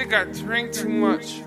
think I drink too much.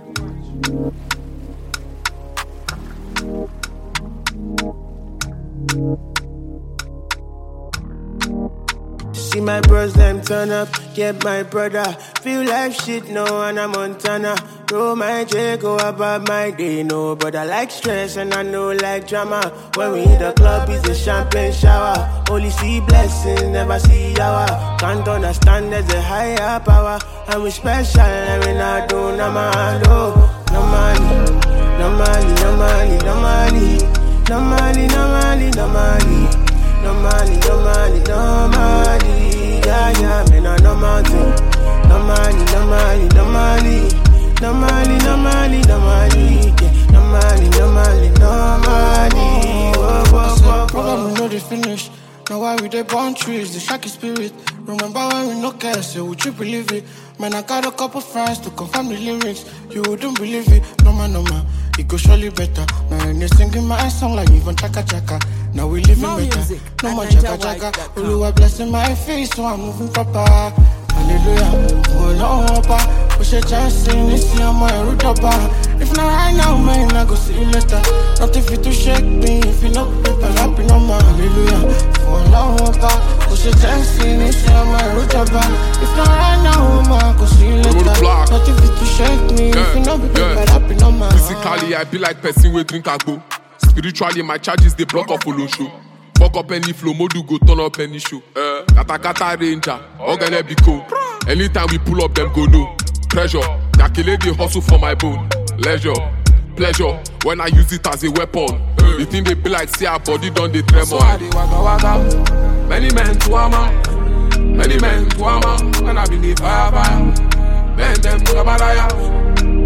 See my bros, them turn up, get my brother. Feel like shit, no, and I'm Montana. Roll my J, go about my day, no. But I like stress and I know like drama. When we hit the club, it's a champagne shower. Only see blessings, never see hour. Can't understand there's a higher power. And we special, and we not do no man, oh. No money, no money, no money, no money. No money, no money, no money. No money, no money, no money. Yeah, yeah, man, no money. No money, no money, no money. No money, no money, no money. Yeah. No money, no money, no money. Whoa, whoa, whoa, program we know they finish. Now why we dey burn trees, the shaky spirit. Remember when we no care, so would you believe it? Man, I got a couple friends to confirm the lyrics. You wouldn't believe it, no man. It go surely better. Now they singing my song like even chaka chaka. Now we living better. No more chaka chaka. Oluwa blessing my face, so I'm moving proper. Hallelujah. Oh no, Papa. Push a chance in this year, my root up. If not right now, man, I go see you later. Nothing fit to shake me. If you know, people happy no more. Hallelujah. Oh no, Papa. Push a chance in this year, my root up. If not right now, man, I go see you later. Nothing fit to shake me. If you know, people happy no more. Physically, I be like person we drink agbo. Spiritually, my charges they block off follow show. Fuck up any flow, modu go turn up any show. Kata ranger, organic biko. Anytime we pull up, them go no. Pressure, calculate the hustle for my bone. Leisure, pleasure, when I use it as a weapon. The thing they be like, see our body done the tremor. So I dey waka waka. Many men to ama. Many men to ama. And I believe fire. Men them kabaraya.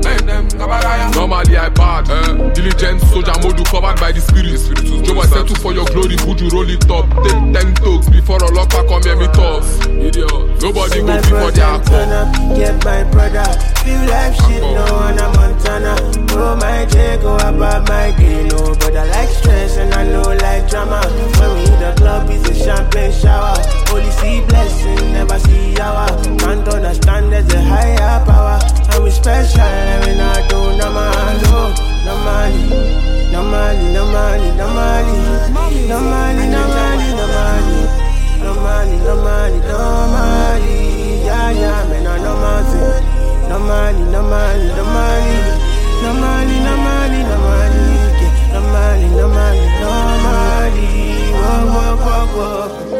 Normally I bad, diligent soldier mode covered by the spirit. Joe I settle for your glory, would you roll it up? Take 10 talks before a lot come here me toss. Idiot. Nobody go before their call. Get my brother, feel like shit, no, and I'm Montana. Roll my J, go about my day, no. But I like stress and I know like drama. When we hit the club, it's a champagne shower. Only see blessings, never see hour. Can't understand there's a higher power. And we special, and we not do no man, no. No money, no money, no money, no money. No money, no money, no money. No money, no money, no money. Yeah, yeah, man, no money. No money, no money, no money. No money, no money, no money. No money, no money, no money. Whoa, whoa, whoa, whoa.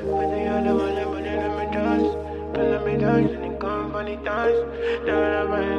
Let me dance, and it come funny times.